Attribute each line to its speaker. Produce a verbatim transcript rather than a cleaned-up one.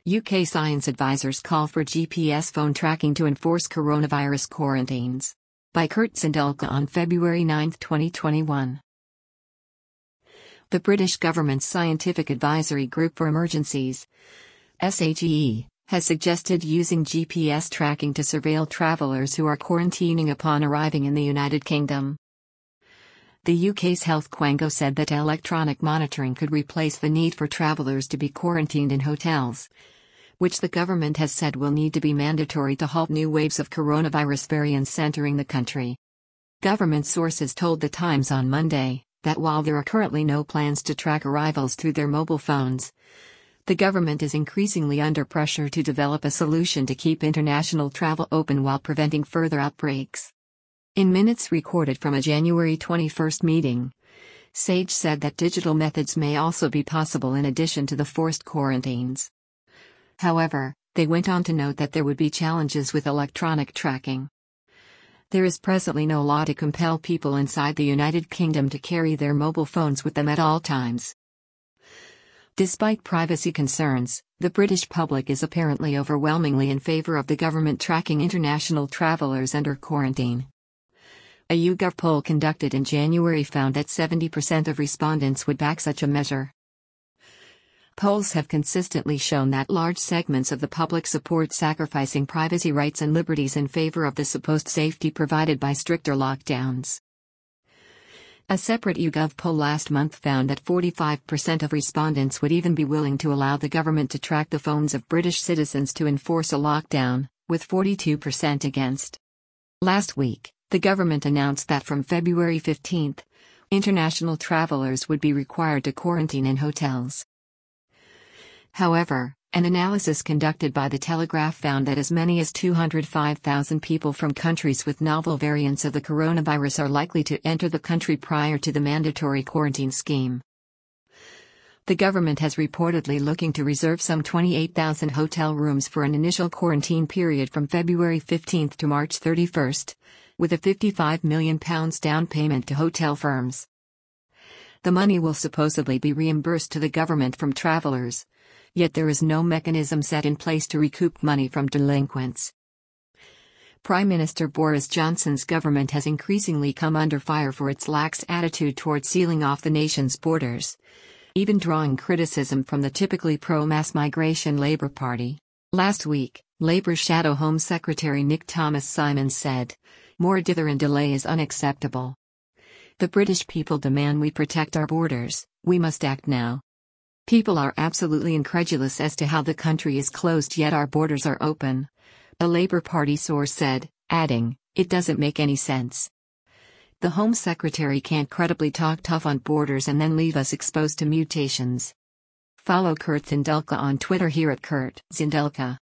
Speaker 1: U K science advisors call for G P S phone tracking to enforce coronavirus quarantines. By Kurt Zindulka on February ninth, twenty twenty-one. The British government's Scientific Advisory Group for Emergencies, S A G E, has suggested using G P S tracking to surveil travellers who are quarantining upon arriving in the United Kingdom. The U K's Health Quango said that electronic monitoring could replace the need for travellers to be quarantined in hotels, which the government has said will need to be mandatory to halt new waves of coronavirus variants entering the country. Government sources told The Times on Monday that while there are currently no plans to track arrivals through their mobile phones, the government is increasingly under pressure to develop a solution to keep international travel open while preventing further outbreaks. In minutes recorded from a January twenty-first meeting, SAGE said that digital methods may also be possible in addition to the forced quarantines. However, they went on to note that there would be challenges with electronic tracking. There is presently no law to compel people inside the United Kingdom to carry their mobile phones with them at all times. Despite privacy concerns, the British public is apparently overwhelmingly in favour of the government tracking international travellers under quarantine. A YouGov poll conducted in January found that seventy percent of respondents would back such a measure. Polls have consistently shown that large segments of the public support sacrificing privacy rights and liberties in favor of the supposed safety provided by stricter lockdowns. A separate YouGov poll last month found that forty-five percent of respondents would even be willing to allow the government to track the phones of British citizens to enforce a lockdown, with forty-two percent against. Last week, the government announced that from February fifteenth, international travellers would be required to quarantine in hotels. However, an analysis conducted by The Telegraph found that as many as two hundred five thousand people from countries with novel variants of the coronavirus are likely to enter the country prior to the mandatory quarantine scheme. The government has reportedly looking to reserve some twenty-eight thousand hotel rooms for an initial quarantine period from February fifteenth to March thirty-first, with a fifty-five million pounds down payment to hotel firms. The money will supposedly be reimbursed to the government from travellers, yet there is no mechanism set in place to recoup money from delinquents. Prime Minister Boris Johnson's government has increasingly come under fire for its lax attitude toward sealing off the nation's borders, even drawing criticism from the typically pro-mass migration Labour Party. Last week, Labour Shadow Home Secretary Nick Thomas-Simons said, "More dither and delay is unacceptable. The British people demand we protect our borders, we must act now. People are absolutely incredulous as to how the country is closed yet our borders are open," a Labour Party source said, adding, "It doesn't make any sense. The Home Secretary can't credibly talk tough on borders and then leave us exposed to mutations." Follow Kurt Zindulka on Twitter here at Kurt Zindulka.